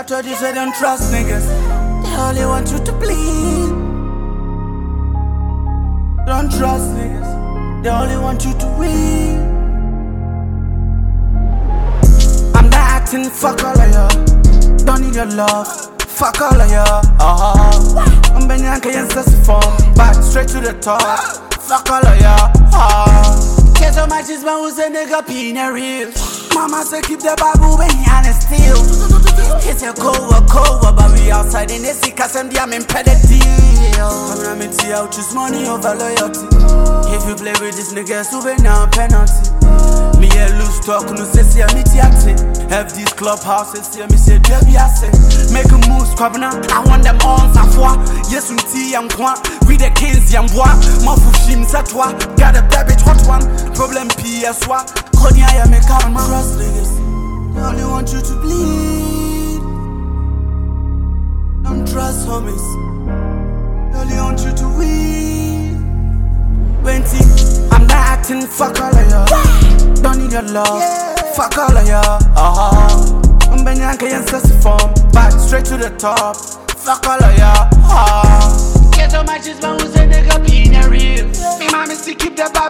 I told you say don't trust niggas. They only want you to bleed. Don't trust niggas. They only want you to win. I'm not acting, fuck all of y'all. Don't need your love, fuck all of y'all. I'm Benyanka and form, back straight to the top. Fuck all of y'all. Care so much is my who's a nigga being a real. Mama say keep the babu when you honest still. It's a cold, but we outside in the sick cause I'm the impeded deal. I'm gonna meet you out, choose money over loyalty. If you play with this nigga, so be now penalty. Me a loose talk, no say see me tiate. Have these clubhouses, see me say baby I say. Make a move, scrub now. I want them on sa foi. Yes, we tea and quan. We the kings, yam bois. Mon fushim sa toi. Got a baby hot one. Problem PS1. Konya ya me calm. Trust niggas. They only want you to bleed. Don't trust homies. They only want you to win. I'm not acting, fuck all of y'all. Don't need your love, fuck all of y'all. I'm Benyanka and form, back straight to the top. Fuck all of y'all. Get so much is my who's a nigga being a real. Me mommy still keep the